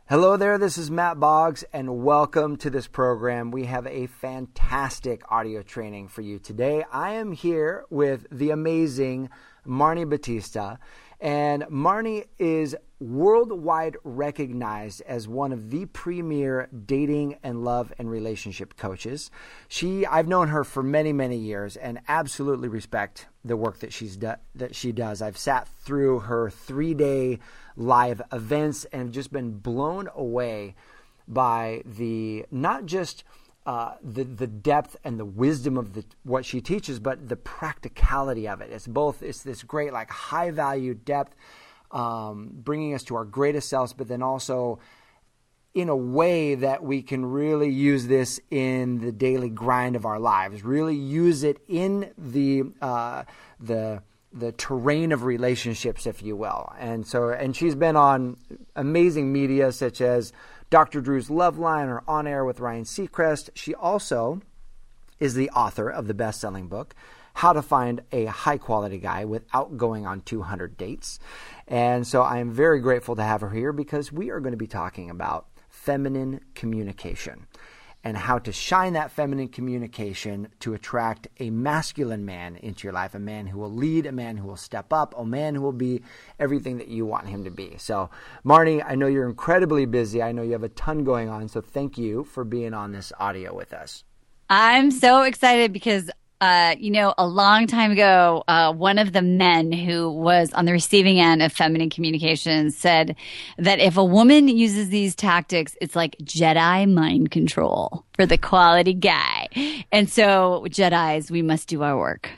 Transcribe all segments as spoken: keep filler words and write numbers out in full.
Hello there, this is Matt Boggs, and welcome to this program. We have a fantastic audio training for you today. I am here with the amazing Marni Batista, and Marni is worldwide recognized as one of the premier dating and love and relationship coaches. She, I've known her for many, many years and absolutely respect the work that she's do, that she does. I've sat through her three-day live events and have just been blown away by the not just uh, the the depth and the wisdom of the what she teaches, but the practicality of it. It's both. It's this great like high value depth, um, bringing us to our greatest selves, but then also in a way that we can really use this in the daily grind of our lives. Really use it in the uh, the the terrain of relationships, if you will. And so, and she's been on amazing media such as Doctor Drew's Loveline or On Air with Ryan Seacrest. She also is the author of the best-selling book, How to Find a High-Quality Guy Without Going on two hundred Dates. And so I am very grateful to have her here because we are going to be talking about feminine communication and how to shine that feminine communication to attract a masculine man into your life, a man who will lead, a man who will step up, a man who will be everything that you want him to be. So, Marni, I know you're incredibly busy. I know you have a ton going on, so thank you for being on this audio with us. I'm so excited because Uh, you know, a long time ago, uh, one of the men who was on the receiving end of feminine communication said that if a woman uses these tactics, it's like Jedi mind control for the quality guy. And so, Jedis, we must do our work.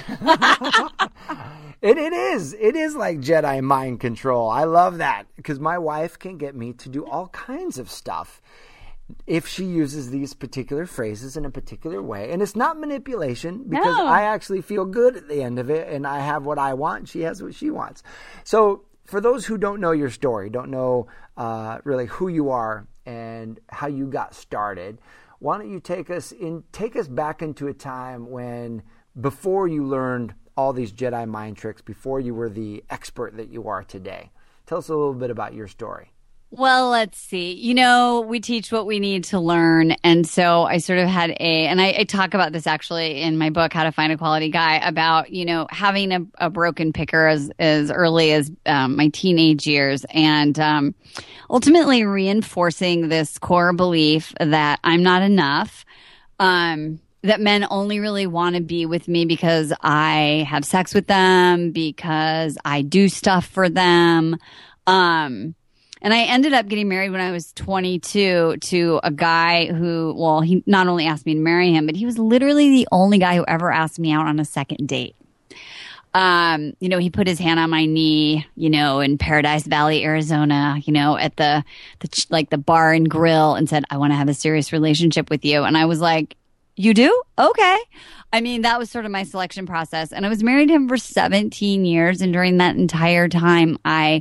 It, it is. It is like Jedi mind control. I love that because my wife can get me to do all kinds of stuff if she uses these particular phrases in a particular way. And it's not manipulation because No. I actually feel good at the end of it and I have what I want. She has what she wants. So for those who don't know your story, don't know uh, really who you are and how you got started, why don't you take us in, take us back into a time when before you learned all these Jedi mind tricks, before you were the expert that you are today. Tell us a little bit about your story. Well, let's see. You know, we teach what we need to learn. And so I sort of had a, and I, I talk about this actually in my book, How to Find a Quality Guy, about, you know, having a, a broken picker as, as early as um, my teenage years and um, ultimately reinforcing this core belief that I'm not enough, um, that men only really want to be with me because I have sex with them, because I do stuff for them. Um, And I ended up getting married when I was twenty-two to a guy who, well, he not only asked me to marry him, but he was literally the only guy who ever asked me out on a second date. Um, you know, he put his hand on my knee, you know, in Paradise Valley, Arizona, you know, at the, the like the bar and grill and said, I want to have a serious relationship with you. And I was like, you do? Okay. I mean, that was sort of my selection process. And I was married to him for seventeen years. And during that entire time, I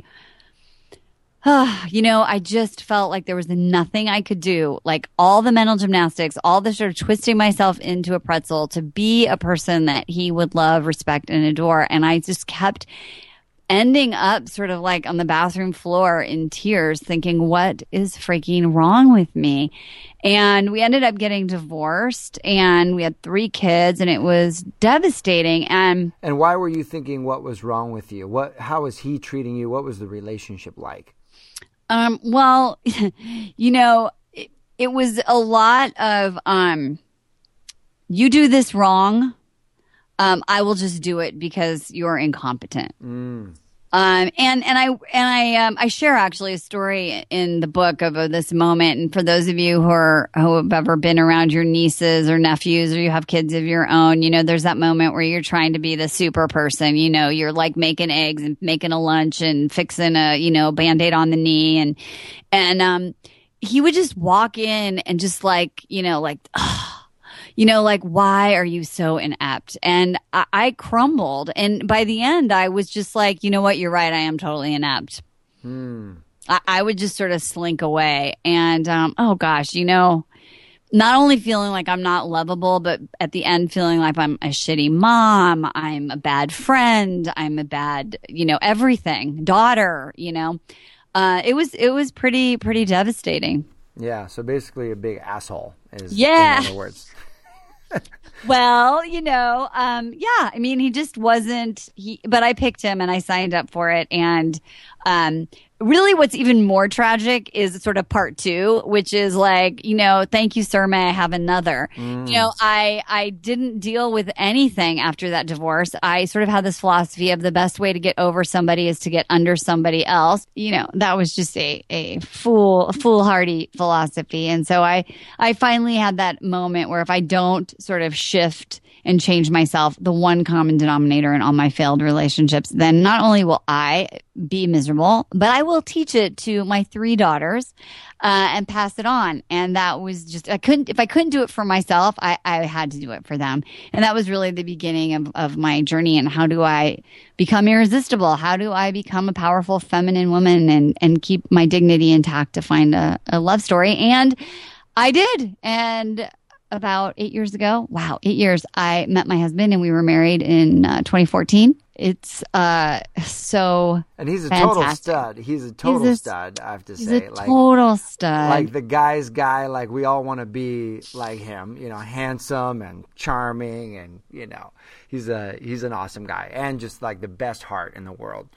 you know, I just felt like there was nothing I could do, like all the mental gymnastics, all the sort of twisting myself into a pretzel to be a person that he would love, respect, and adore. And I just kept ending up sort of like on the bathroom floor in tears thinking, what is freaking wrong with me? And we ended up getting divorced and we had three kids and it was devastating. And And why were you thinking what was wrong with you? What, how was he treating you? What was the relationship like? Um, well, you know, it, it was a lot of, um, you do this wrong. Um, I will just do it because you're incompetent. Mm. Um, and, and I, and I, um, I share actually a story in the book of uh, this moment. And for those of you who are, who have ever been around your nieces or nephews or you have kids of your own, you know, there's that moment where you're trying to be the super person, you know, you're like making eggs and making a lunch and fixing a, you know, Band-Aid on the knee. And, and, um, he would just walk in and just like, you know, like, oh, you know, like, why are you so inept? And I, I crumbled. And by the end, I was just like, you know what? You're right. I am totally inept. Hmm. I, I would just sort of slink away. And, um, oh gosh, you know, not only feeling like I'm not lovable, but at the end feeling like I'm a shitty mom. I'm a bad friend. I'm a bad, you know, everything, daughter, you know. uh, it was it was pretty pretty devastating. Yeah. So basically, a big asshole is Yeah. in other words. Well, you know, um, yeah. I mean, he just wasn't. He, but I picked him and I signed up for it. And um, really, what's even more tragic is sort of part two, which is like, you know, thank you, sir. May I have another? Mm. You know, I I didn't deal with anything after that divorce. I sort of had this philosophy of the best way to get over somebody is to get under somebody else. You know, that was just a a fool foolhardy philosophy. And so I I finally had that moment where if I don't sort of shift and change myself, the one common denominator in all my failed relationships, then not only will I be miserable, but I will teach it to my three daughters uh, and pass it on. And that was just, I couldn't, if I couldn't do it for myself, I, I had to do it for them. And that was really the beginning of, of my journey. And how do I become irresistible? How do I become a powerful feminine woman and, and keep my dignity intact to find a, a love story? And I did. And about eight years ago, wow, eight years, I met my husband and we were married in uh, twenty fourteen. It's uh, so And he's a fantastic. total stud. He's a total He's a- stud, I have to He's say. a like, total stud. like the guy's guy, like we all want to be like him, you know, handsome and charming, and you know, he's a he's an awesome guy and just like the best heart in the world.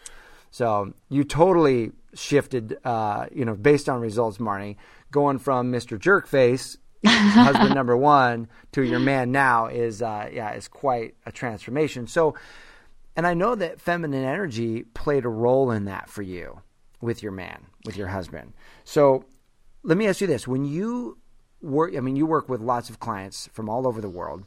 So you totally shifted, uh, you know, based on results, Marnie, going from Mister Jerkface, husband number one, to your man now is, uh, yeah, is quite a transformation. So, and I know that feminine energy played a role in that for you with your man, with your husband. So let me ask you this. When you work, I mean, you work with lots of clients from all over the world.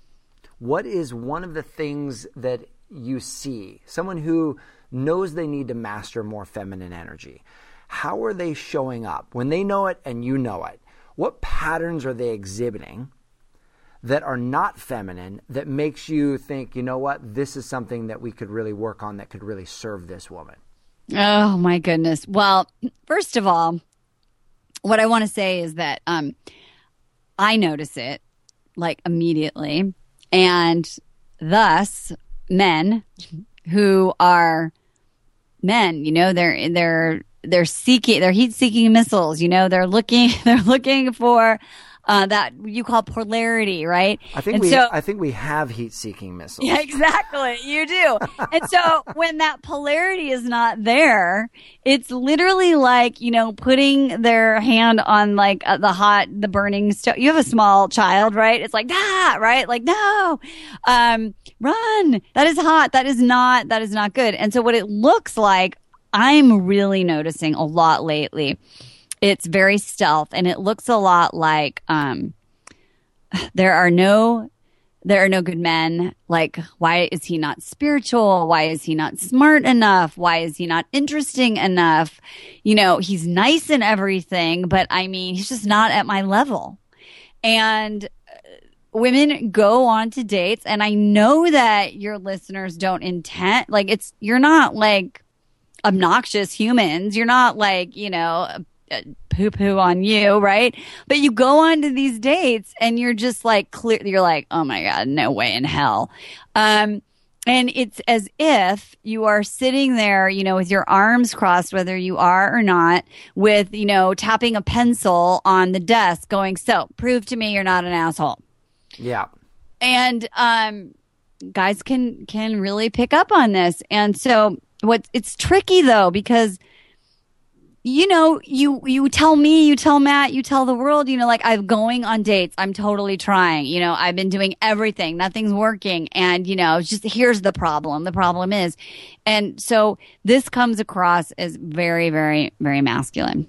What is one of the things that you see? Someone who knows they need to master more feminine energy. How are they showing up when they know it and you know it? What patterns are they exhibiting that are not feminine that makes you think, you know what, this is something that we could really work on that could really serve this woman? Oh, my goodness. Well, first of all, what I want to say is that um, I notice it like immediately. And thus, men who are men, you know, they're they're they're seeking, they're heat-seeking missiles. You know, they're looking, they're looking for uh, that you call polarity, right? I think and we, so, I think we have heat-seeking missiles. yeah, exactly. You do. And so when that polarity is not there, it's literally like, you know, putting their hand on like uh, the hot, the burning stove. You have a small child, right? It's like, ah, right? Like, no, um, run. That is hot. That is not, that is not good. And so what it looks like, I'm really noticing a lot lately. It's very stealth, and it looks a lot like um, there are no there are no good men. Like, why is he not spiritual? Why is he not smart enough? Why is he not interesting enough? You know, he's nice and everything, but I mean, he's just not at my level. And women go on to dates, and I know that your listeners don't intend, like, it's, you're not like obnoxious humans. You're not like, you know, poo poo on you, right? But you go on to these dates and you're just like clear, you're like, oh my God, no way in hell. Um, and it's as if you are sitting there, you know, with your arms crossed, whether you are or not, with, you know, tapping a pencil on the desk going, so prove to me you're not an asshole. Yeah. And, um, guys can, can really pick up on this. And so, What it's tricky though, because, you know, you, you tell me, you tell Matt, you tell the world, you know, like I'm going on dates. I'm totally trying, you know, I've been doing everything. Nothing's working. And, you know, it's just here's the problem. The problem is. And so this comes across as very, very, very masculine.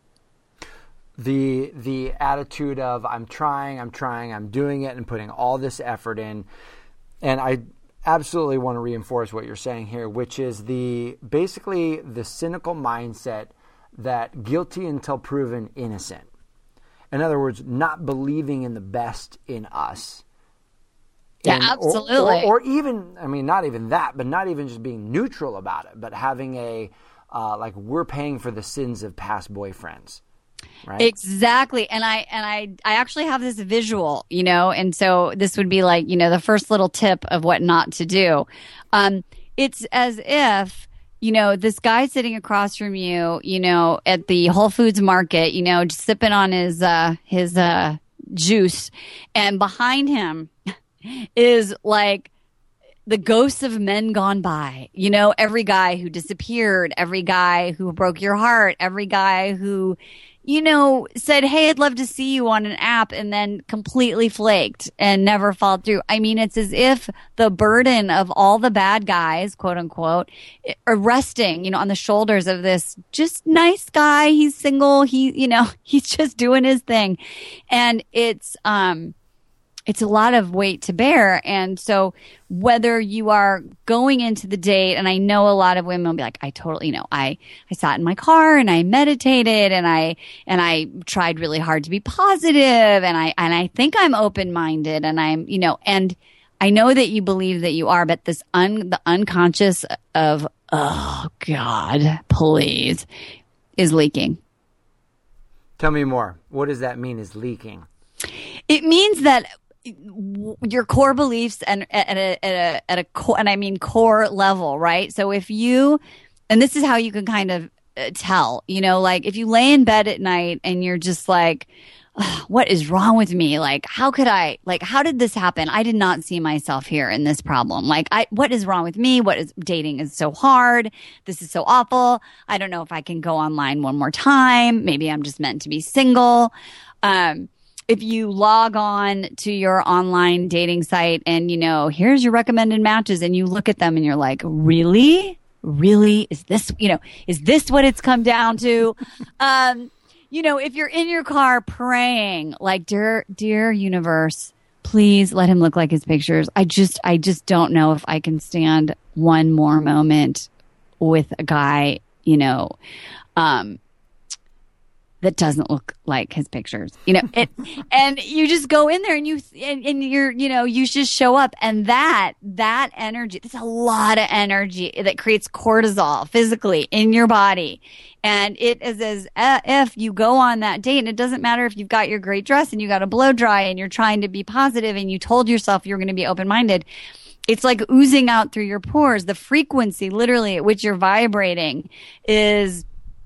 The, the attitude of I'm trying, I'm trying, I'm doing it and putting all this effort in. And I absolutely want to reinforce what you're saying here, which is the basically the cynical mindset that guilty until proven innocent. In other words, not believing in the best in us. Yeah, And- absolutely. Or, or, or even, I mean, not even that, but not even just being neutral about it, but having a, uh, like, we're paying for the sins of past boyfriends. Right? Exactly. And I, and I, I actually have this visual, you know, and so this would be like, you know, the first little tip of what not to do. Um, it's as if you know, this guy sitting across from you, you know, at the Whole Foods market, you know, just sipping on his, uh, his, uh, juice. And behind him is like the ghosts of men gone by, you know, every guy who disappeared, every guy who broke your heart, every guy who, you know, said, hey, I'd love to see you on an app and then completely flaked and never followed through. I mean, it's as if the burden of all the bad guys, quote unquote, are resting, you know, on the shoulders of this just nice guy. He's single. He, you know, he's just doing his thing. And it's, um, it's a lot of weight to bear. And so whether you are going into the date, and I know a lot of women will be like, I totally, you know, I, I sat in my car and I meditated and I, and I tried really hard to be positive and I, and I think I'm open-minded and I'm, you know, and I know that you believe that you are, but this un, the unconscious of, oh God, please, is leaking. Tell me more. What does that mean is leaking? It means that your core beliefs and at a, at a, at a core, and I mean core level, right? So if you, and this is how you can kind of tell, you know, like if you lay in bed at night and you're just like, what is wrong with me? Like, how could I, like, how did this happen? I did not see myself here in this problem. Like, I, what is wrong with me? What is dating is so hard. This is so awful. I don't know if I can go online one more time. Maybe I'm just meant to be single. Um, If you log on to your online dating site and, you know, here's your recommended matches and you look at them and you're like, really? Really? Is this, you know, is this what it's come down to? um, you know, if you're in your car praying like, dear, dear universe, please let him look like his pictures. I just, I just don't know if I can stand one more moment with a guy, you know, um, that doesn't look like his pictures, you know, it, and you just go in there and you, and, and you're, you know, you just show up and that, that energy, there's a lot of energy that creates cortisol physically in your body. And it is as uh, if you go on that date and it doesn't matter if you've got your great dress and you got a blow dry and you're trying to be positive and you told yourself you're going to be open-minded. It's like oozing out through your pores. The frequency literally at which you're vibrating is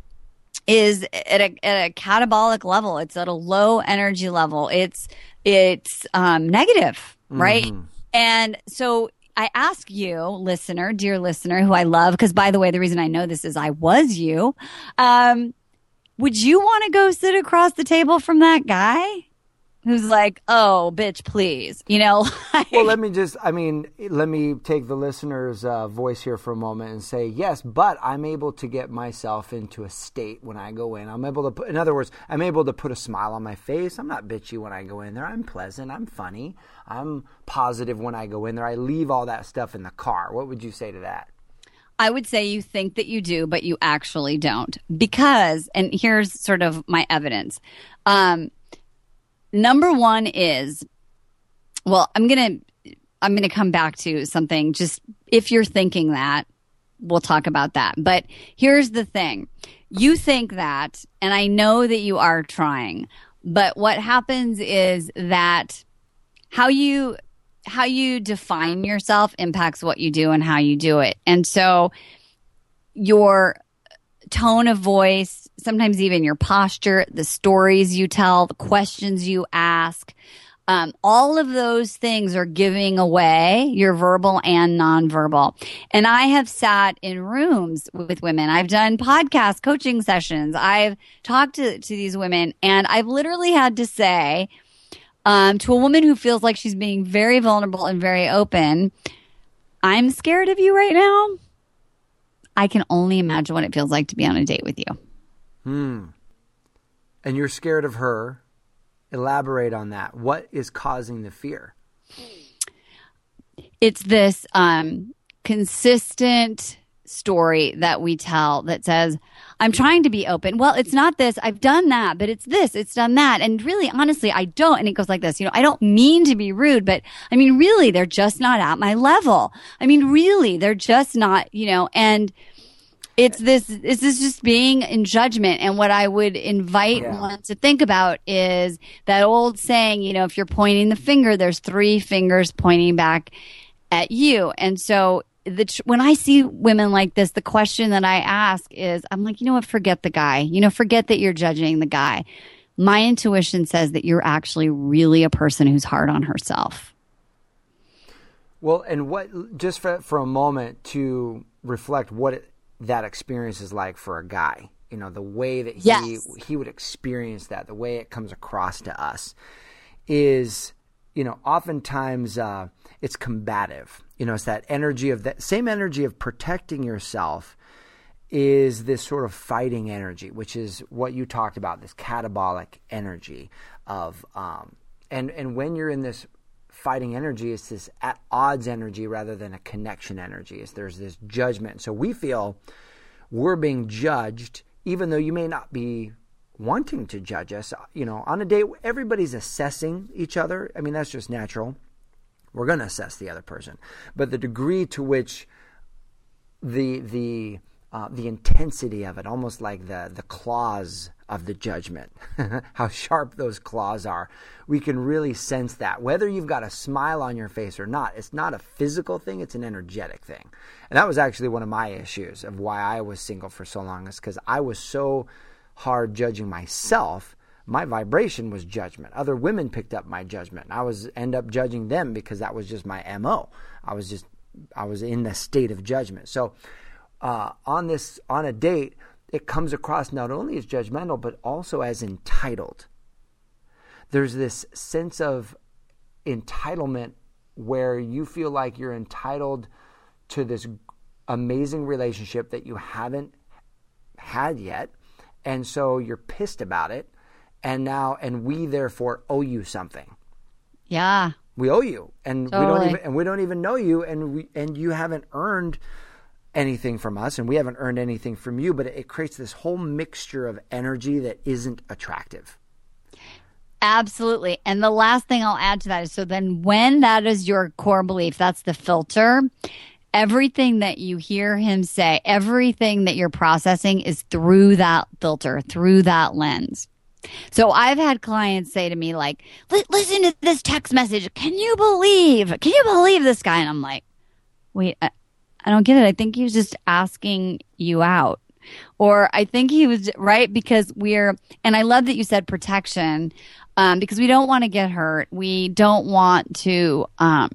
is at a, at a catabolic level. It's at a low energy level. It's, it's, um, negative, right? Mm-hmm. And so I ask you, listener, dear listener, who I love, because by the way, the reason I know this is I was you. Um, would you want to go sit across the table from that guy who's like, oh, bitch, please, you know? Well, let me just, I mean, let me take the listener's uh, voice here for a moment and say, yes, but I'm able to get myself into a state when I go in. I'm able to put, in other words, I'm able to put a smile on my face. I'm not bitchy when I go in there. I'm pleasant. I'm funny. I'm positive when I go in there. I leave all that stuff in the car. What would you say to that? I would say you think that you do, but you actually don't. Because, and here's sort of my evidence. Um, Number one is, well, I'm going to, I'm going to come back to something. Just if you're thinking that, we'll talk about that. But here's the thing. You think that, and I know that you are trying, but what happens is that how you, how you define yourself impacts what you do and how you do it. And so your tone of voice, sometimes even your posture, the stories you tell, the questions you ask, um, all of those things are giving away your verbal and nonverbal. And I have sat in rooms with women. I've done podcast coaching sessions. I've talked to, to these women, and I've literally had to say um, to a woman who feels like she's being very vulnerable and very open, I'm scared of you right now. I can only imagine what it feels like to be on a date with you. Hmm. And you're scared of her. Elaborate on that. What is causing the fear? It's this um, consistent story that we tell that says, I'm trying to be open. Well, it's not this. I've done that, but it's this. It's done that. And really, honestly, I don't. And it goes like this. You know, I don't mean to be rude, but I mean, really, they're just not at my level. I mean, really, they're just not, you know, and it's this, it's this just being in judgment. And what I would invite yeah. one to think about is that old saying, you know, if you're pointing the finger, there's three fingers pointing back at you. And so the when I see women like this, the question that I ask is, I'm like, you know what? Forget the guy. You know, forget that you're judging the guy. My intuition says that you're actually really a person who's hard on herself. Well, and what, just for, for a moment to reflect what it, that experience is like for a guy, you know, the way that he, yes. he would experience that, the way it comes across to us is, you know, oftentimes uh, it's combative. You know, it's that energy of that same energy of protecting yourself is this sort of fighting energy, which is what you talked about, this catabolic energy of, um, and, and when you're in this fighting energy, it's this at odds energy rather than a connection energy. It's, there's this judgment. So we feel we're being judged, even though you may not be wanting to judge us. You know, on a date, everybody's assessing each other. I mean, that's just natural. We're going to assess the other person. But the degree to which the the uh, the intensity of it, almost like the the claws of the judgment, how sharp those claws are, we can really sense that. Whether you've got a smile on your face or not, it's not a physical thing, it's an energetic thing. And that was actually one of my issues of why I was single for so long, is because I was so hard judging myself. My vibration was judgment. Other women picked up my judgment. I was end up judging them because that was just my M O. I was just, I was in the state of judgment. So uh, on this, on a date, it comes across not only as judgmental, but also as entitled. There's this sense of entitlement where you feel like you're entitled to this amazing relationship that you haven't had yet. And so you're pissed about it. And now, and we therefore owe you something. Yeah. We owe you. And totally. we don't even, and we don't even know you. And we, and you haven't earned anything from us, and we haven't earned anything from you, but it creates this whole mixture of energy that isn't attractive. Absolutely. And the last thing I'll add to that is, so then when that is your core belief, that's the filter, everything that you hear him say, everything that you're processing is through that filter, through that lens. So I've had clients say to me like, listen to this text message. Can you believe, can you believe this guy? And I'm like, wait, I, I don't get it. I think he was just asking you out. Or I think he was, right? Because we're, and I love that you said protection, um, because we don't want to get hurt. We don't want to, um,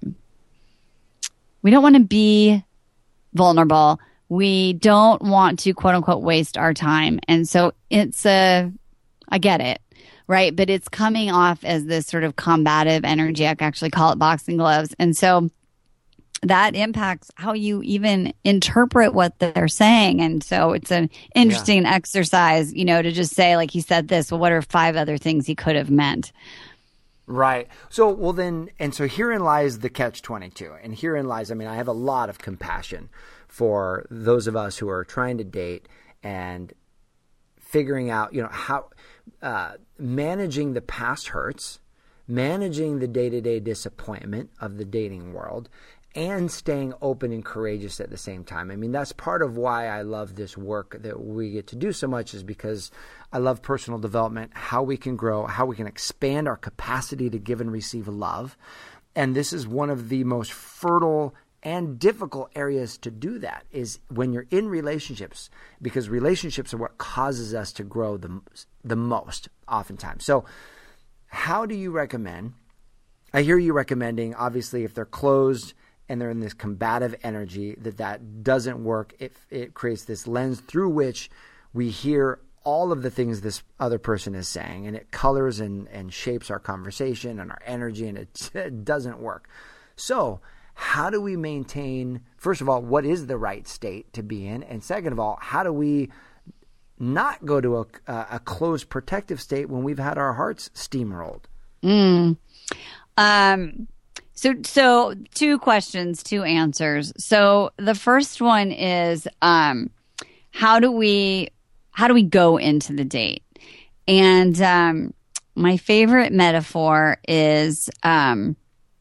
we don't want to be vulnerable. We don't want to, quote unquote, waste our time. And so it's a, I get it, right? But it's coming off as this sort of combative energy. I actually call it boxing gloves. And so that impacts how you even interpret what they're saying. And so it's an interesting yeah. exercise, you know, to just say, like, he said this, well, what are five other things he could have meant? Right. So, well then, and so herein lies the catch twenty-two. And herein lies, I mean, I have a lot of compassion for those of us who are trying to date and figuring out, you know, how, uh, managing the past hurts, managing the day-to-day disappointment of the dating world, and staying open and courageous at the same time. I mean, that's part of why I love this work that we get to do so much, is because I love personal development, how we can grow, how we can expand our capacity to give and receive love. And this is one of the most fertile and difficult areas to do that, is when you're in relationships, because relationships are what causes us to grow the, the most oftentimes. So how do you recommend, I hear you recommending, obviously, if they're closed and they're in this combative energy, that that doesn't work. It, it creates this lens through which we hear all of the things this other person is saying, and it colors and, and shapes our conversation and our energy, and it, it doesn't work. So how do we maintain, first of all, what is the right state to be in? And second of all, how do we not go to a, a closed protective state when we've had our hearts steamrolled? Mm. Um, so, so two questions, two answers. So the first one is, um, how do we, how do we go into the date? And, um, my favorite metaphor is, um,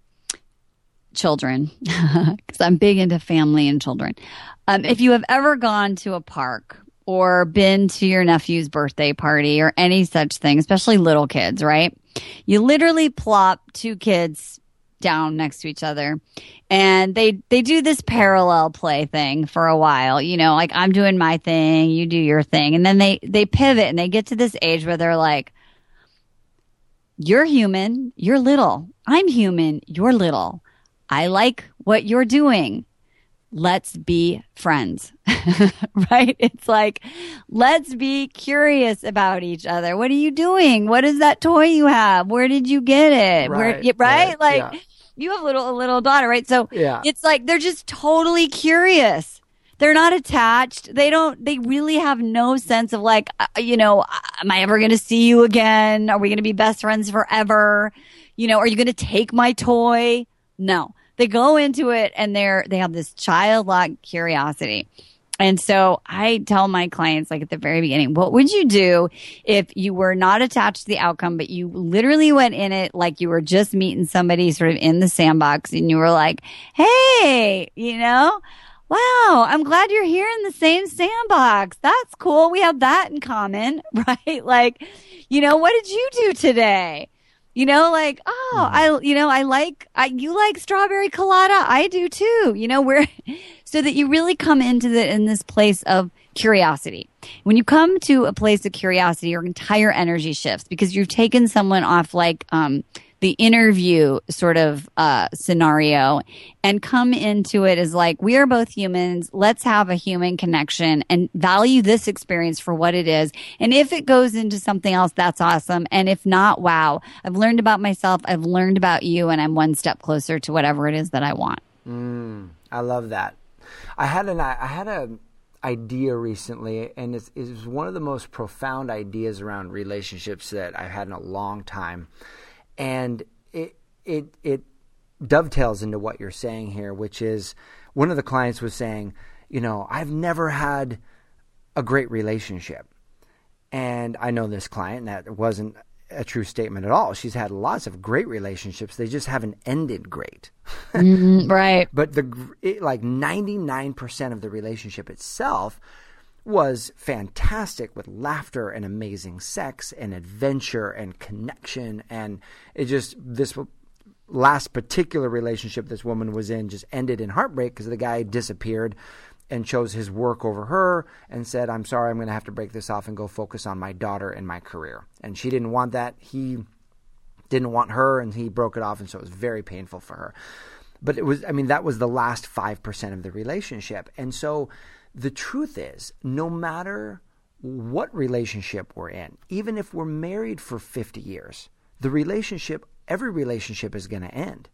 children, because I'm big into family and children. Um, if you have ever gone to a park or been to your nephew's birthday party or any such thing, especially little kids, right? You literally plop two kids down next to each other, and they they do this parallel play thing for a while. You know, like I'm doing my thing, you do your thing, and then they they pivot and they get to this age where they're like, "You're human, you're little. I'm human, you're little. I like what you're doing. Let's be friends." Right? It's like, let's be curious about each other. What are you doing? What is that toy you have? Where did you get it? Right, Where, right? right, Like yeah. you have a little, a little daughter, right? So Yeah. it's like, they're just totally curious. They're not attached. They don't, they really have no sense of like, uh, you know, am I ever going to see you again? Are we going to be best friends forever? You know, are you going to take my toy? No. They go into it and they're, they have this childlike curiosity. And so I tell my clients, like at the very beginning, what would you do if you were not attached to the outcome, but you literally went in it like you were just meeting somebody sort of in the sandbox and you were like, hey, you know, wow, I'm glad you're here in the same sandbox. That's cool. We have that in common, right? Like, you know, what did you do today? You know, like, oh, I, you know, I like, I, you like strawberry colada. I do too. You know, we're, so that you really come into the, in this place of curiosity. When you come to a place of curiosity, your entire energy shifts because you've taken someone off like, um, the interview sort of uh, scenario and come into it as like, we are both humans. Let's have a human connection and value this experience for what it is. And if it goes into something else, that's awesome. And if not, wow, I've learned about myself. I've learned about you, and I'm one step closer to whatever it is that I want. Mm, I love that. I had an I had a idea recently, and it's, it was one of the most profound ideas around relationships that I've had in a long time. And it it it dovetails into what you're saying here, which is one of the clients was saying, you know, I've never had a great relationship. And I know this client, and that wasn't a true statement at all. She's had lots of great relationships. They just haven't ended great. Mm-hmm, right. But the it, like ninety-nine percent of the relationship itself was fantastic, with laughter and amazing sex and adventure and connection. And it just, this last particular relationship this woman was in just ended in heartbreak because the guy disappeared and chose his work over her and said, I'm sorry, I'm going to have to break this off and go focus on my daughter and my career. And she didn't want that. He didn't want her, and he broke it off. And so it was very painful for her. But it was, I mean, that was the last five percent of the relationship. And so the truth is, no matter what relationship we're in, even if we're married for fifty years, the relationship, every relationship is going to end.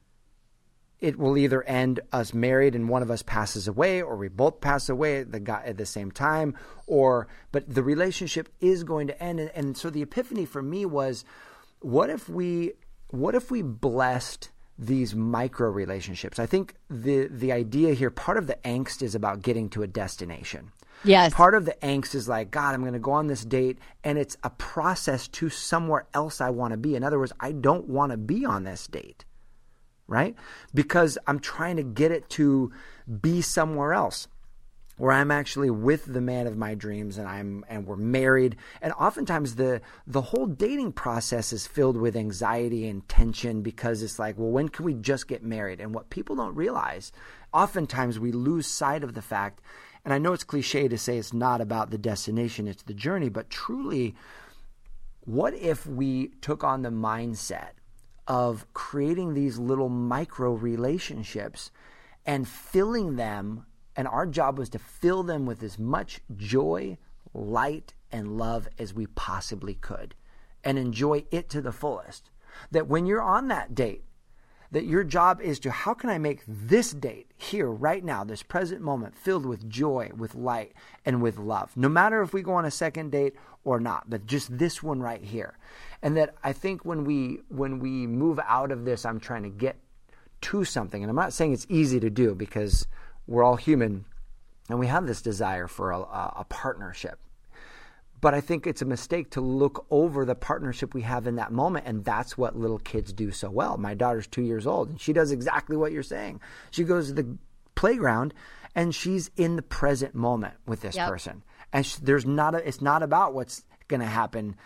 It will either end us married and one of us passes away, or we both pass away at the, guy, at the same time, or, but the relationship is going to end. And, and so the epiphany for me was, what if we, what if we blessed these micro relationships? I think the the idea here, part of the angst is about getting to a destination. Yes. Part of the angst is like, God, I'm going to go on this date, and it's a process to somewhere else I want to be. In other words, I don't want to be on this date, right? Because I'm trying to get it to be somewhere else, where I'm actually with the man of my dreams, and I'm and we're married. And oftentimes the the whole dating process is filled with anxiety and tension, because it's like, well, when can we just get married? And what people don't realize, oftentimes we lose sight of the fact, and I know it's cliche to say it's not about the destination, it's the journey, but truly, what if we took on the mindset of creating these little micro relationships and filling them, and our job was to fill them with as much joy, light, and love as we possibly could, and enjoy it to the fullest. That when you're on that date, that your job is to, how can I make this date here, right now, this present moment, filled with joy, with light, and with love? No matter if we go on a second date or not, but just this one right here. And that I think when we when we move out of this, I'm trying to get to something, and I'm not saying it's easy to do, because we're all human, and we have this desire for a, a partnership. But I think it's a mistake to look over the partnership we have in that moment, and that's what little kids do so well. My daughter's two years old, and she does exactly what you're saying. She goes to the playground, and she's in the present moment with this yep. person. And she, there's not a, it's not about what's going to happen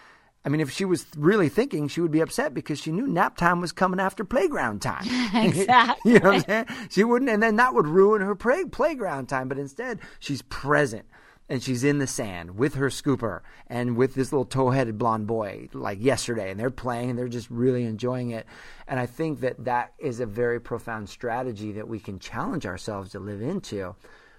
I mean, if she was really thinking, she would be upset because she knew nap time was coming after playground time. Exactly. You know what I'm saying? She wouldn't, and then that would ruin her play, playground time. But instead, she's present. And she's in the sand with her scooper and with this little toe-headed blonde boy like yesterday. And they're playing and they're just really enjoying it. And I think that that is a very profound strategy that we can challenge ourselves to live into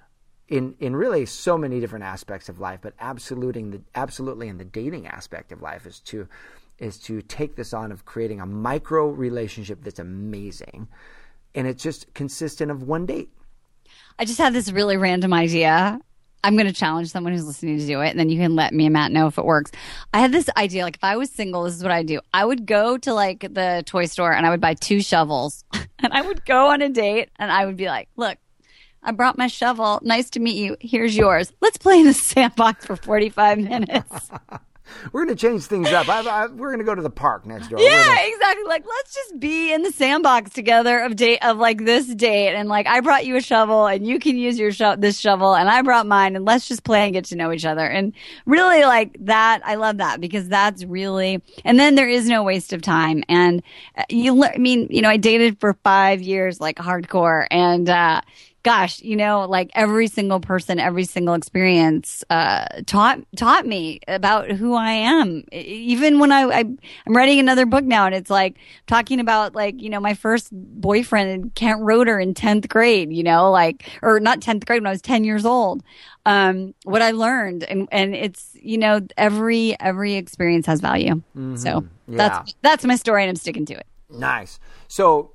in in really so many different aspects of life. But absolutely, the, absolutely in the dating aspect of life is to, is to take this on of creating a micro relationship that's amazing. And it's just consistent of one date. I just had this really random idea. I'm going to challenge someone who's listening to do it, and then you can let me and Matt know if it works. I had this idea, like if I was single, this is what I'd do. I would go to like the toy store and I would buy two shovels and I would go on a date and I would be like, look, I brought my shovel. Nice to meet you. Here's yours. Let's play in the sandbox for forty-five minutes. We're going to change things up. I, I, we're going to go to the park next door. Yeah, gonna... exactly. Like, let's just be in the sandbox together of date of like this date, and like I brought you a shovel, and you can use your sho- this shovel, and I brought mine, and let's just play and get to know each other. And really, like that, I love that because that's really. And then there is no waste of time. And you, le- I mean, you know, I dated for five years, like hardcore, and. uh Gosh, you know, like every single person, every single experience uh, taught taught me about who I am. Even when I, I I'm writing another book now, and it's like talking about like you know my first boyfriend in Kent Roeder in tenth grade. You know, like or not tenth grade when I was ten years old. Um, what I learned, and and it's you know every every experience has value. Mm-hmm. So yeah. that's that's my story, and I'm sticking to it. Nice. So.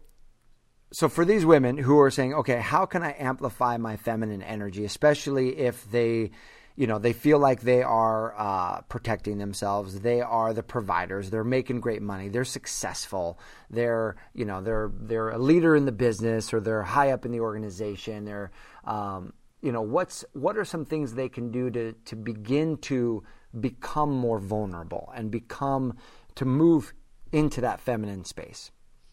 So for these women who are saying, okay, how can I amplify my feminine energy, especially if they, you know, they feel like they are uh, protecting themselves, they are the providers, they're making great money, they're successful, they're, you know, they're they're a leader in the business or they're high up in the organization, they're, um, you know, what's what are some things they can do to to begin to become more vulnerable and become to move into that feminine space?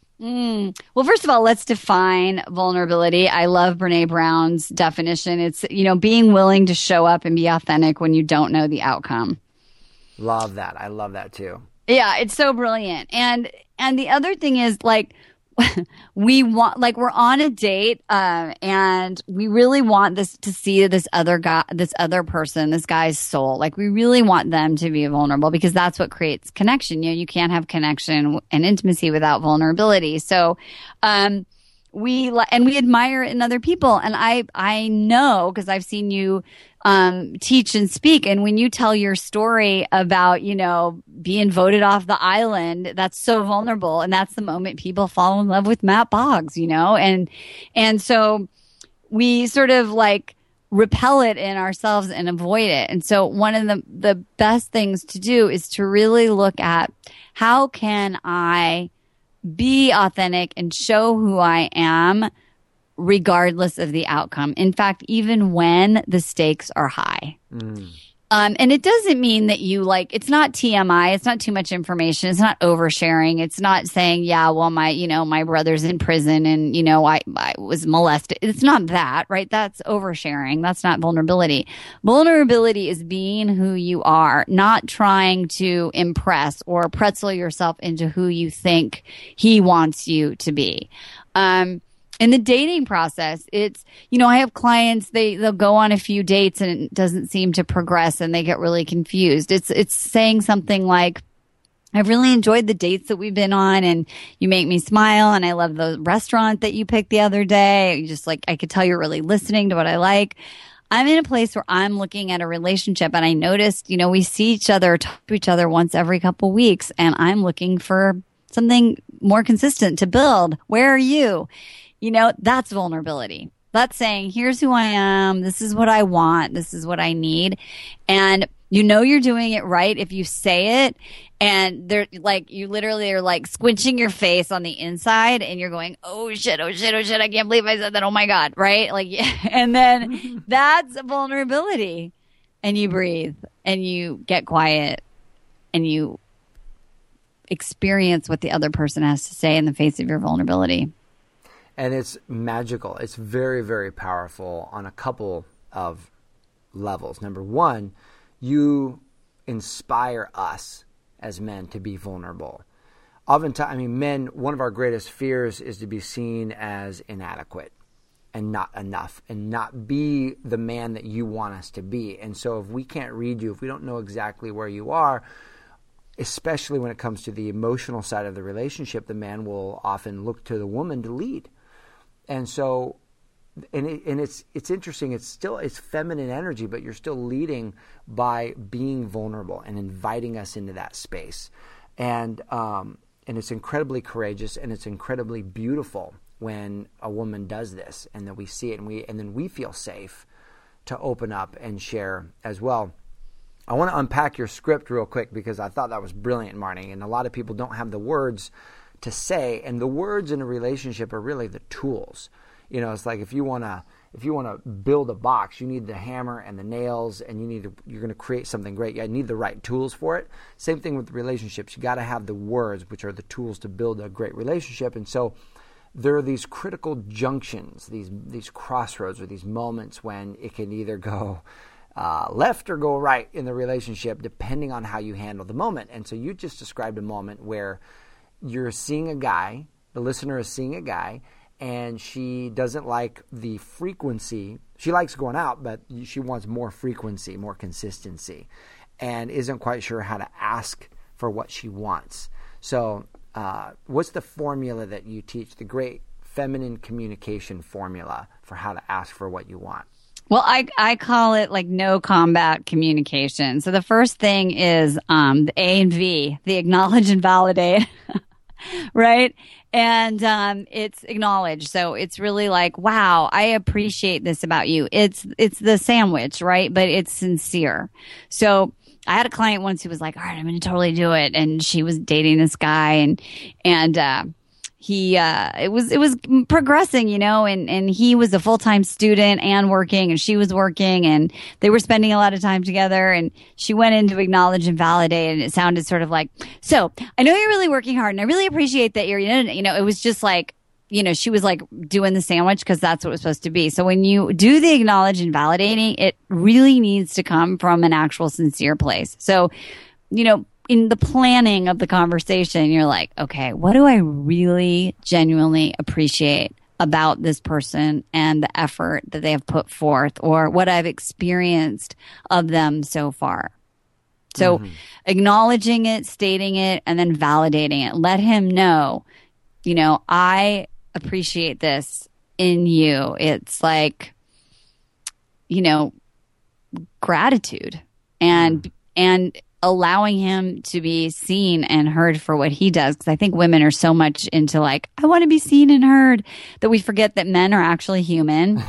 Mm. Well, first of all, let's define vulnerability. I love Brene Brown's definition. It's, you know, being willing to show up and be authentic when you don't know the outcome. Love that. I love that too. Yeah, it's so brilliant. And and the other thing is like we want like we're on a date uh, and we really want this to see this other guy, this other person, this guy's soul. Like we really want them to be vulnerable because that's what creates connection. You know, you can't have connection and intimacy without vulnerability. So, um, we and we admire it in other people. And I I know because I've seen you um, teach and speak. And when you tell your story about, you know, being voted off the island, that's so vulnerable. And that's the moment people fall in love with Matt Boggs, you know, and, and so we sort of like repel it in ourselves and avoid it. And so one of the, the best things to do is to really look at how can I be authentic and show who I am regardless of the outcome. In fact, even when the stakes are high. Mm. Um, and it doesn't mean that you like, it's not T M I. It's not too much information. It's not oversharing. It's not saying, yeah, well, my, you know, my brother's in prison and, you know, I, I was molested. It's not that, right? That's oversharing. That's not vulnerability. Vulnerability is being who you are, not trying to impress or pretzel yourself into who you think he wants you to be. Um, In the dating process, it's, you know, I have clients, they, they'll go on a few dates and it doesn't seem to progress and they get really confused. It's, it's saying something like, I've really enjoyed the dates that we've been on and you make me smile and I love the restaurant that you picked the other day. You just like, I could tell you're really listening to what I like. I'm in a place where I'm looking at a relationship and I noticed, you know, we see each other, talk to each other once every couple weeks and I'm looking for something more consistent to build. Where are you? You know, that's vulnerability. That's saying, here's who I am. This is what I want. This is what I need. And you know you're doing it right if you say it. And they're like, you literally are like squinching your face on the inside and you're going, oh shit, oh shit, oh shit. I can't believe I said that. Oh my God. Right? Like, and then that's vulnerability. And you breathe and you get quiet and you experience what the other person has to say in the face of your vulnerability. And it's magical. It's very, very powerful on a couple of levels. Number one, you inspire us as men to be vulnerable. Oftentimes, I mean, men, one of our greatest fears is to be seen as inadequate and not enough and not be the man that you want us to be. And so if we can't read you, if we don't know exactly where you are, especially when it comes to the emotional side of the relationship, the man will often look to the woman to lead. And so, and it, and it's it's interesting. It's still it's feminine energy, but you're still leading by being vulnerable and inviting us into that space. And um, and it's incredibly courageous and it's incredibly beautiful when a woman does this, and then we see it, and we and then we feel safe to open up and share as well. I want to unpack your script real quick because I thought that was brilliant, Marnie. And a lot of people don't have the words to say, and the words in a relationship are really the tools. You know, it's like if you want to if you want to build a box, you need the hammer and the nails, and you need to, you're going to create something great. You need the right tools for it. Same thing with relationships. You got to have the words, which are the tools to build a great relationship. And so there are these critical junctions, these these crossroads, or these moments when it can either go uh, left or go right in the relationship, depending on how you handle the moment. And so you just described a moment where you're seeing a guy, the listener is seeing a guy, and she doesn't like the frequency. She likes going out, but she wants more frequency, more consistency, and isn't quite sure how to ask for what she wants. So uh, what's the formula that you teach, the great feminine communication formula for how to ask for what you want? Well, I I call it like no combat communication. So the first thing is um, the A and V, the acknowledge and validate, right? And um, it's acknowledge. So it's really like, wow, I appreciate this about you. It's it's the sandwich, right? But it's sincere. So I had a client once who was like, all right, I'm going to totally do it. And she was dating this guy, and and uh, he uh, it was it was progressing, you know, and, and he was a full-time student and working, and she was working, and they were spending a lot of time together. And she went in to acknowledge and validate, and it sounded sort of like, so I know you're really working hard, and I really appreciate that you're, you know, you know, it was just like, you know, she was like doing the sandwich because that's what it was supposed to be. So when you do the acknowledge and validating, it really needs to come from an actual sincere place. So, you know, in the planning of the conversation, you're like, okay, what do I really genuinely appreciate about this person and the effort that they have put forth, or what I've experienced of them so far? So mm-hmm. acknowledging it, stating it, and then validating it. Let him know, you know, I appreciate this in you. It's like, you know, gratitude and, mm. and allowing him to be seen and heard for what he does. Because I think women are so much into like, I want to be seen and heard, that we forget that men are actually human.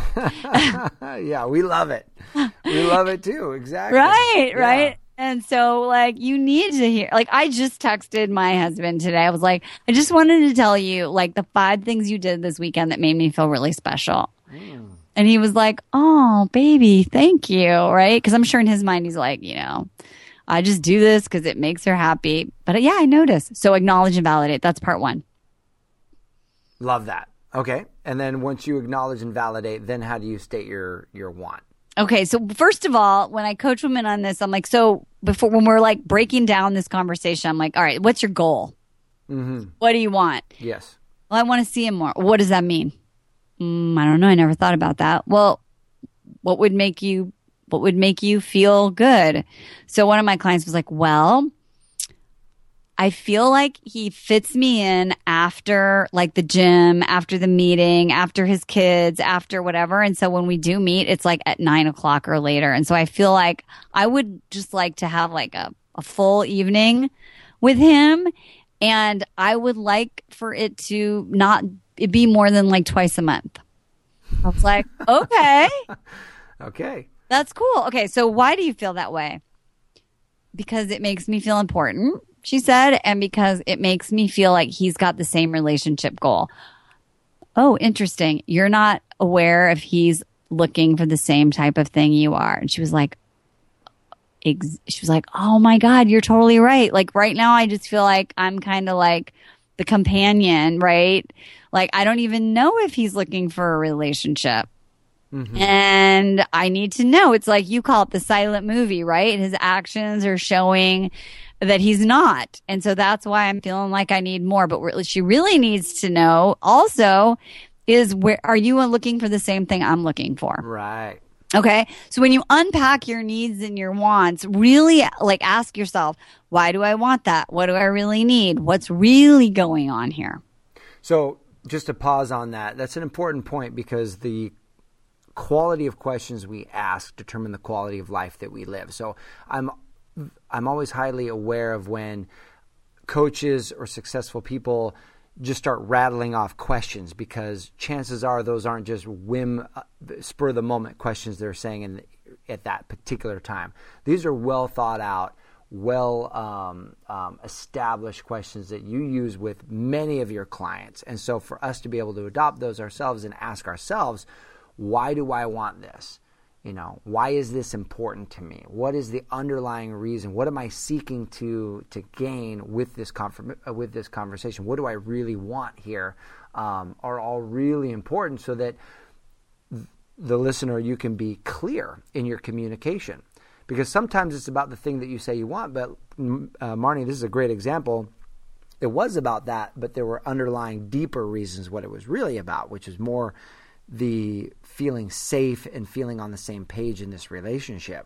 Yeah, we love it. We love it too. Exactly. Right, yeah. right. And so, like, you need to hear, like, I just texted my husband today. I was like, I just wanted to tell you, like, the five things you did this weekend that made me feel really special. Mm. And he was like, oh, baby, thank you. Right? Because I'm sure in his mind, he's like, you know, I just do this because it makes her happy. But yeah, I notice. So acknowledge and validate. That's part one. Love that. Okay. And then once you acknowledge and validate, then how do you state your, your want? Okay. So first of all, when I coach women on this, I'm like, so before, when we're like breaking down this conversation, I'm like, all right, what's your goal? Mm-hmm. What do you want? Yes. Well, I want to see him more. What does that mean? Mm, I don't know. I never thought about that. Well, what would make you What would make you feel good? So one of my clients was like, well, I feel like he fits me in after like the gym, after the meeting, after his kids, after whatever. And so when we do meet, it's like at nine o'clock or later. And so I feel like I would just like to have like a, a full evening with him. And I would like for it to not it be more than like twice a month. I was like, okay. Okay. That's cool. Okay, so why do you feel that way? Because it makes me feel important, she said, and because it makes me feel like he's got the same relationship goal. Oh, interesting. You're not aware if he's looking for the same type of thing you are. And she was like, ex- she was like, oh my God, you're totally right. Like right now, I just feel like I'm kind of like the companion, right? Like I don't even know if he's looking for a relationship. Mm-hmm. And I need to know. It's like you call it the silent movie, right? His actions are showing that he's not. And so that's why I'm feeling like I need more. But what she really needs to know also is, where are you looking for the same thing I'm looking for? Right. Okay. So when you unpack your needs and your wants, really like ask yourself, why do I want that? What do I really need? What's really going on here? So just to pause on that, that's an important point, because the quality of questions we ask determine the quality of life that we live. So I'm I'm always highly aware of when coaches or successful people just start rattling off questions, because chances are those aren't just whim, uh, spur of the moment questions they're saying in, at that particular time. These are well thought out, well um, um, established questions that you use with many of your clients. And so for us to be able to adopt those ourselves and ask ourselves, why do I want this? You know, why is this important to me? What is the underlying reason? What am I seeking to to gain with this confer- with this conversation? What do I really want here? Um, are all really important, so that th- the listener, you can be clear in your communication. Because sometimes it's about the thing that you say you want, but uh, Marnie, this is a great example. It was about that, but there were underlying deeper reasons what it was really about, which is more the feeling safe and feeling on the same page in this relationship.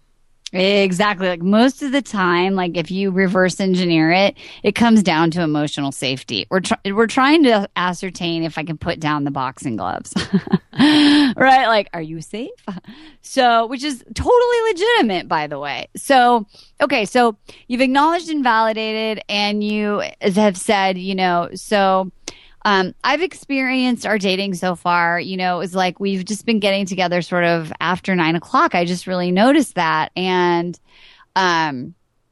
Exactly. Like most of the time, like if you reverse engineer it, it comes down to emotional safety. We're tr- we're trying to ascertain if I can put down the boxing gloves, right? Like, are you safe? So, which is totally legitimate, by the way. So, okay, so you've acknowledged and validated, and you have said, you know, so. Um, I've experienced our dating so far, you know, it's like we've just been getting together sort of after nine o'clock. I just really noticed that. And um,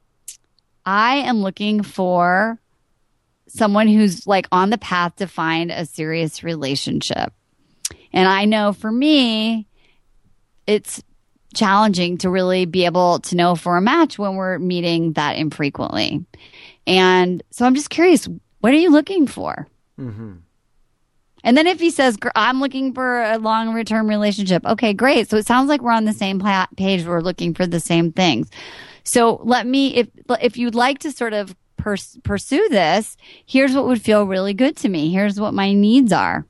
I am looking for someone who's like on the path to find a serious relationship. And I know for me, it's challenging to really be able to know for a match when we're meeting that infrequently. And so I'm just curious, what are you looking for? Mm-hmm. And then if he says, I'm looking for a long-term relationship, okay, great. So it sounds like we're on the same page. We're looking for the same things. So let me, if if you'd like to sort of pers- pursue this, here's what would feel really good to me. Here's what my needs are.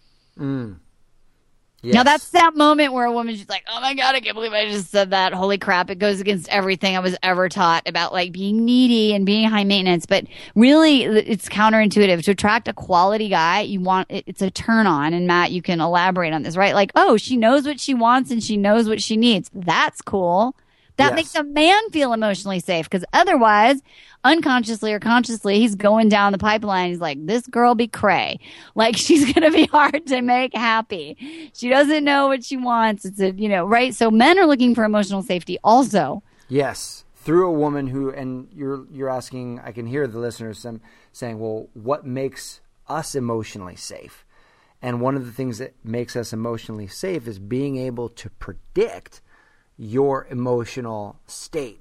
Mm. Yes. Now that's that moment where a woman's just like, oh my God, I can't believe I just said that. Holy crap. It goes against everything I was ever taught about like being needy and being high maintenance. But really it's counterintuitive. To attract a quality guy, you want, it's a turn on. And Matt, you can elaborate on this, right? Like, oh, she knows what she wants and she knows what she needs. That's cool. That yes. makes a man feel emotionally safe, because otherwise, unconsciously or consciously, he's going down the pipeline. He's like, this girl be cray. Like, she's going to be hard to make happy. She doesn't know what she wants. It's a, you know, right? So men are looking for emotional safety also. Yes. Through a woman who, and you're, you're asking, I can hear the listeners some saying, well, what makes us emotionally safe? And one of the things that makes us emotionally safe is being able to predict your emotional state.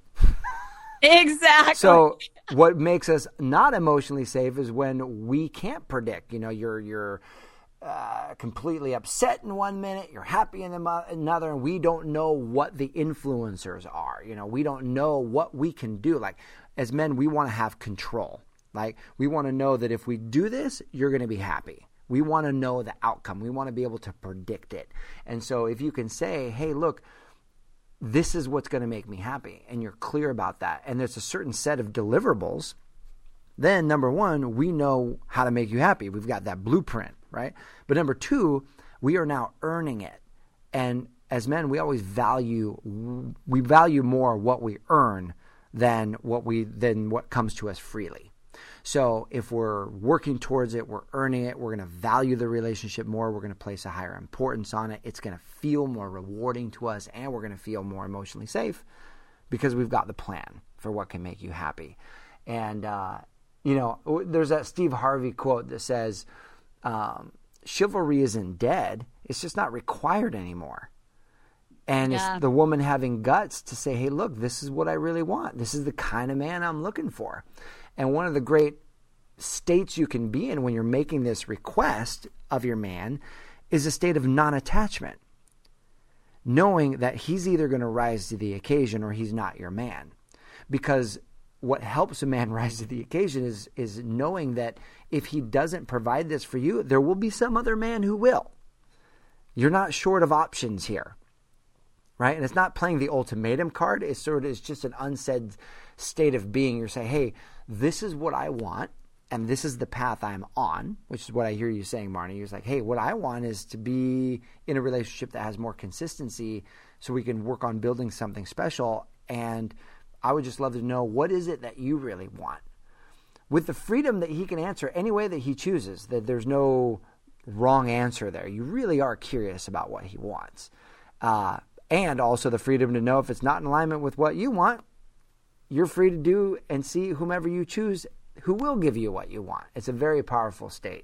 Exactly. So what makes us not emotionally safe is when we can't predict. You know, you're you're uh, completely upset in one minute, you're happy in another, and we don't know what the influencers are. You know, we don't know what we can do. Like, as men, we want to have control. Like, we want to know that if we do this, you're going to be happy. We want to know the outcome. We want to be able to predict it. And so if you can say, hey, look, this is what's going to make me happy, and you're clear about that, and there's a certain set of deliverables, then number one, we know how to make you happy. We've got that blueprint, right? But number two, we are now earning it. And as men, we always value, we value more what we earn than what we, than what comes to us freely. So if we're working towards it, we're earning it, we're going to value the relationship more, we're going to place a higher importance on it, it's going to feel more rewarding to us, and we're going to feel more emotionally safe because we've got the plan for what can make you happy. And, uh, you know, there's that Steve Harvey quote that says, um, chivalry isn't dead, it's just not required anymore. And yeah. It's the woman having guts to say, hey, look, this is what I really want. This is the kind of man I'm looking for. And one of the great states you can be in when you're making this request of your man is a state of non-attachment. knowing that he's either going to rise to the occasion or he's not your man. Because what helps a man rise to the occasion is is knowing that if he doesn't provide this for you, there will be some other man who will. You're not short of options here, right? And it's not playing the ultimatum card. It's sort of it's just an unsaid state of being. You're saying, hey, this is what I want, and this is the path I'm on, which is what I hear you saying, Marnie. You're like, hey, what I want is to be in a relationship that has more consistency so we can work on building something special. And I would just love to know, what is it that you really want? With the freedom that he can answer any way that he chooses, that there's no wrong answer there. You really are curious about what he wants. Uh, and also the freedom to know if it's not in alignment with what you want, you're free to do and see whomever you choose who will give you what you want. It's a very powerful state.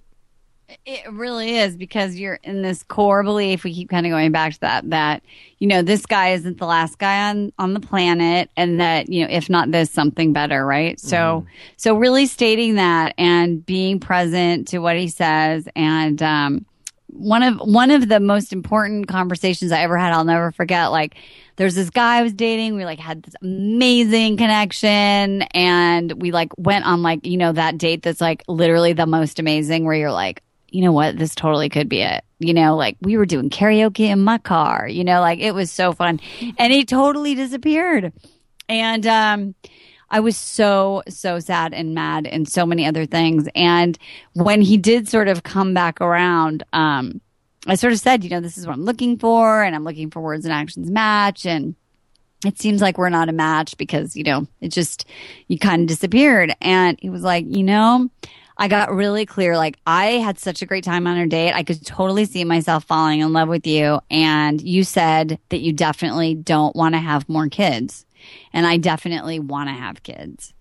It really is, because you're in this core belief, we keep kind of going back to that, that, you know, this guy isn't the last guy on, on the planet, and that, you know, if not this, something better, right? So, mm. so really stating that and being present to what he says. And um, one of one of the most important conversations I ever had, I'll never forget, like, there's this guy I was dating. We like had this amazing connection, and we like went on like, you know, that date that's like literally the most amazing, where you're like, you know what, this totally could be it. You know, like we were doing karaoke in my car, you know, like it was so fun. And he totally disappeared. And um, I was so, so sad and mad and so many other things. And when he did sort of come back around, um, I sort of said, you know, this is what I'm looking for, and I'm looking for words and actions match. And it seems like we're not a match because, you know, it just, you kind of disappeared. And he was like, you know, I got really clear. Like, I had such a great time on our date. I could totally see myself falling in love with you. And you said that you definitely don't want to have more kids. And I definitely want to have kids.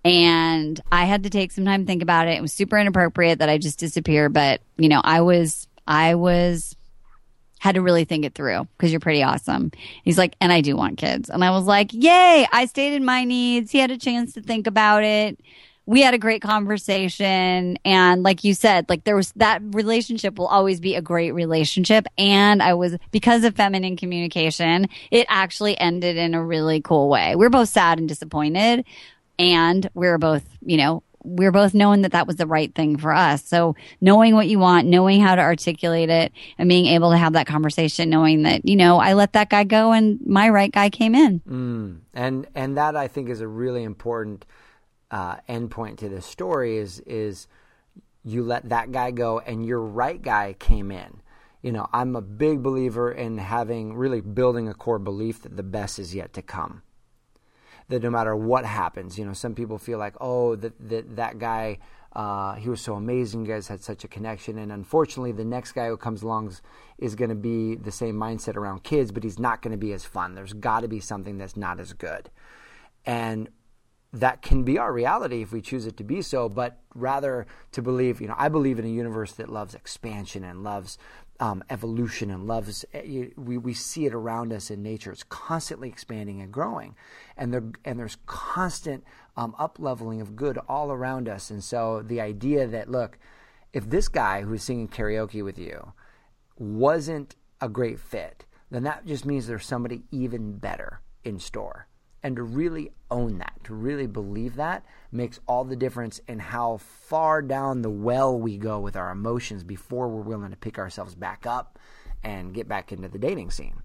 And I had to take some time to think about it. It was super inappropriate that I just disappeared. But, you know, I was, I was, had to really think it through, because you're pretty awesome. He's like, and I do want kids. And I was like, yay, I stated my needs. He had a chance to think about it. We had a great conversation. And like you said, like there was that relationship will always be a great relationship. And I was, because of feminine communication, it actually ended in a really cool way. We were both sad and disappointed. And we were both, you know, we were both knowing that that was the right thing for us. So knowing what you want, knowing how to articulate it, and being able to have that conversation, knowing that, you know, I let that guy go and my right guy came in. Mm. And, and that I think is a really important Uh, endpoint to this story is is you let that guy go and your right guy came in. You know, I'm a big believer in having really building a core belief that the best is yet to come. That no matter what happens, you know, some people feel like, oh, that that, that guy, uh, he was so amazing. You guys had such a connection. And unfortunately, the next guy who comes along is, is going to be the same mindset around kids, but he's not going to be as fun. There's got to be something that's not as good. And that can be our reality if we choose it to be so, but rather to believe, you know, I believe in a universe that loves expansion and loves um, evolution and loves, we, we see it around us in nature. It's constantly expanding and growing. And there and there's constant um, up-leveling of good all around us. And so the idea that, look, if this guy who's singing karaoke with you wasn't a great fit, then that just means there's somebody even better in store. And to really own that, to really believe that, makes all the difference in how far down the well we go with our emotions before we're willing to pick ourselves back up and get back into the dating scene.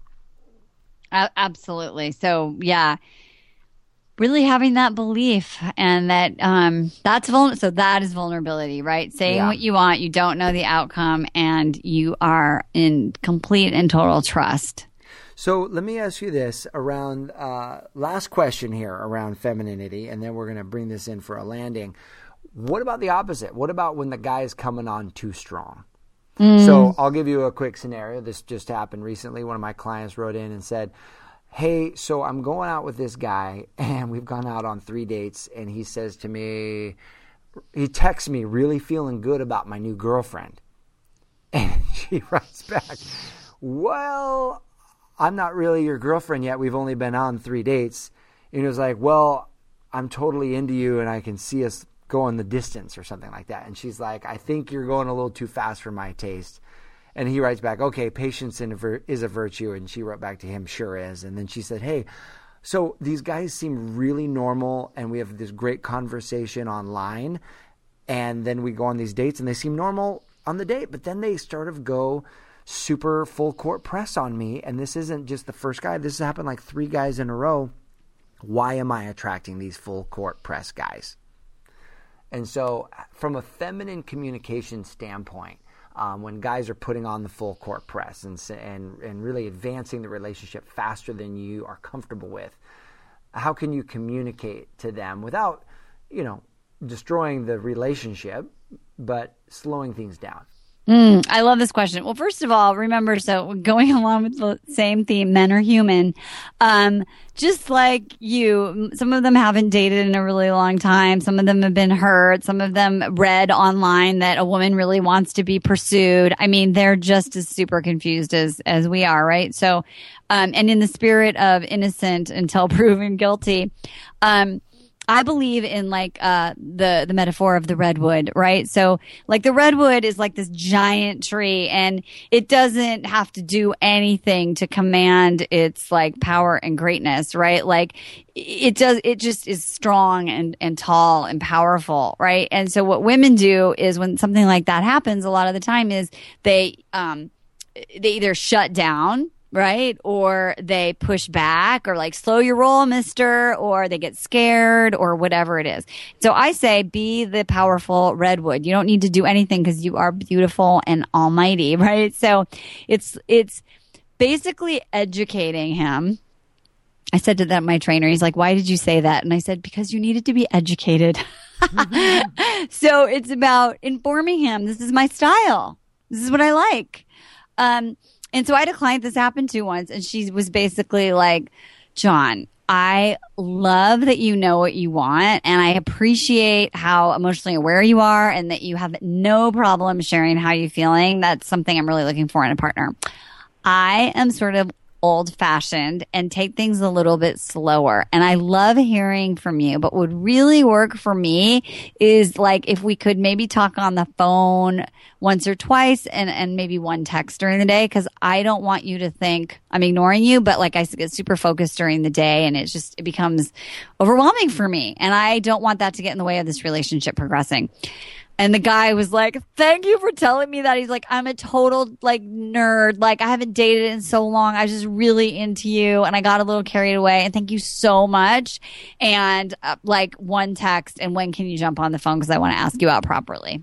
Absolutely. So, yeah, really having that belief, and that um, that's vul- so that is vulnerability, right? Saying yeah. what you want, you don't know the outcome, and you are in complete and total trust. So let me ask you this around, uh, last question here around femininity, and then we're going to bring this in for a landing. What about the opposite? What about when the guy is coming on too strong? Mm. So I'll give you a quick scenario. This just happened recently. One of my clients wrote in and said, hey, so I'm going out with this guy, and we've gone out on three dates, and he says to me, he texts me really feeling good about my new girlfriend. And she writes back, well, I'm not really your girlfriend yet. We've only been on three dates. And he was like, well, I'm totally into you and I can see us going the distance or something like that. And she's like, I think you're going a little too fast for my taste. And he writes back, okay, patience is a virtue. And she wrote back to him, sure is. And then she said, hey, so these guys seem really normal and we have this great conversation online. And then we go on these dates and they seem normal on the date, but then they sort of go super full court press on me. And this isn't just the first guy. This has happened like three guys in a row. Why am I attracting these full court press guys? And so from a feminine communication standpoint, Um, when guys are putting on the full court press and, and and really advancing the relationship faster than you are comfortable with, how can you communicate to them without, you know, destroying the relationship, but slowing things down? Mm, I love this question. Well, first of all, remember, so going along with the same theme, men are human. Um, just like you, some of them haven't dated in a really long time. Some of them have been hurt. Some of them read online that a woman really wants to be pursued. I mean, they're just as super confused as, as we are, right? So, um, and in the spirit of innocent until proven guilty, um, I believe in like uh the the metaphor of the redwood, right? So like the redwood is like this giant tree and it doesn't have to do anything to command its like power and greatness, right? Like it does it just is strong and and tall and powerful, right? And so what women do is when something like that happens a lot of the time is they um they either shut down, right? Or they push back or like, slow your roll, mister, or they get scared or whatever it is. So I say, be the powerful redwood. You don't need to do anything because you are beautiful and almighty, right? So it's, it's basically educating him. I said to that, my trainer, he's like, why did you say that? And I said, because you needed to be educated. Mm-hmm. So it's about informing him. This is my style. This is what I like. Um, And so I had a client this happened to once, and she was basically like, John, I love that you know what you want, and I appreciate how emotionally aware you are and that you have no problem sharing how you're feeling. That's something I'm really looking for in a partner. I am sort of old-fashioned and take things a little bit slower. And I love hearing from you, but what would really work for me is like if we could maybe talk on the phone once or twice and, and maybe one text during the day, because I don't want you to think I'm ignoring you, but like I get super focused during the day and it just, it becomes overwhelming for me. And I don't want that to get in the way of this relationship progressing. And the guy was like, thank you for telling me that. He's like, I'm a total like nerd. Like I haven't dated in so long. I was just really into you and I got a little carried away. And thank you so much. And uh, like one text and when can you jump on the phone? Because I want to ask you out properly.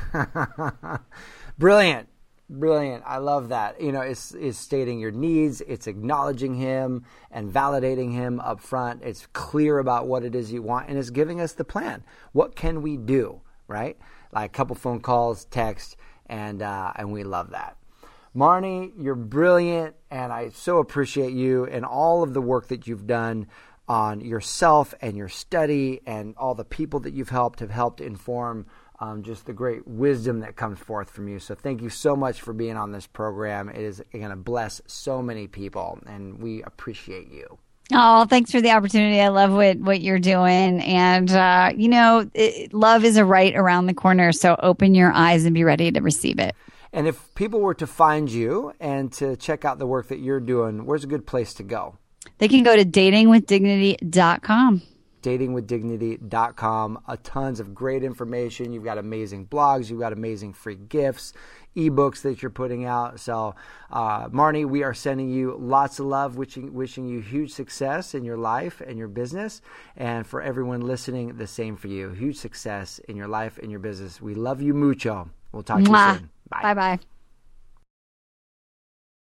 Brilliant. Brilliant. I love that. You know, it's, it's stating your needs. It's acknowledging him and validating him up front. It's clear about what it is you want and it's giving us the plan. What can we do? Right? Like a couple phone calls, text, and uh, and we love that. Marnie, you're brilliant, and I so appreciate you and all of the work that you've done on yourself and your study and all the people that you've helped have helped inform um, just the great wisdom that comes forth from you. So thank you so much for being on this program. It is going to bless so many people, and we appreciate you. Oh, thanks for the opportunity. I love what, what you're doing. And, uh, you know, it, love is a right around the corner. So open your eyes and be ready to receive it. And if people were to find you and to check out the work that you're doing, where's a good place to go? They can go to dating with dignity dot com. dating with dignity dot com. A tons of great information. You've got amazing blogs. You've got amazing free gifts, ebooks that you're putting out. So, uh, Marnie, we are sending you lots of love, wishing, wishing you huge success in your life and your business. And for everyone listening, the same for you. Huge success in your life and your business. We love you mucho. We'll talk to Mwah. you soon. Bye. Bye-bye.